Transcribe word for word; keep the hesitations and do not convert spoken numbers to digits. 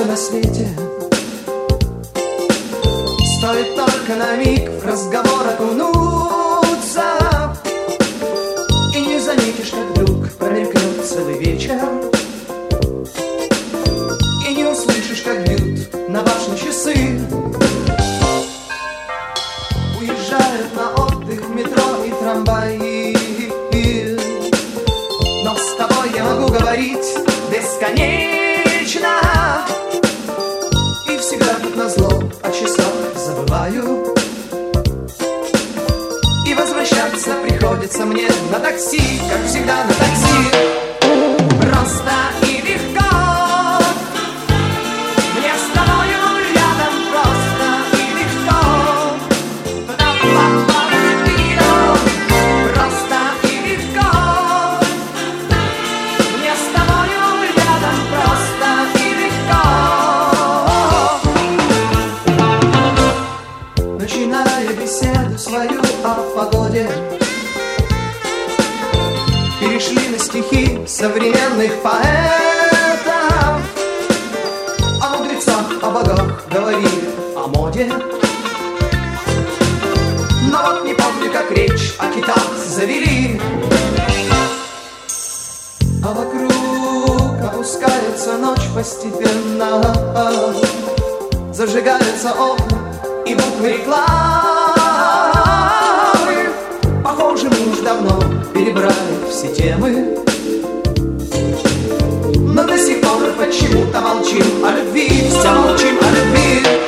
на свете. Стоит только на миг в разговор окунуться, и не заметишь, как вдруг промелькнет целый вечер, и не услышишь, как бьют на башне часы. Уезжают на отдых метро и трамваи, но с тобой я могу говорить бесконечно. И всегда как назло о часах забываю, и возвращаться приходится мне на такси, как всегда на такси. Просто и легко мне с тобою рядом, просто и легко. Просто и легко мне с тобою рядом, просто и легко. Начиная беседу свою о погоде, перешли на стихи современных поэтов. О мудрецах, о богах говорили, о моде. Но вот не помню, как речь о китах завели. А вокруг опускается ночь постепенно, зажигаются окна и буквы рекламы. Похоже, мы уж давно перебрали все темы, но до сих пор почему-то молчим о любви, все молчим о любви.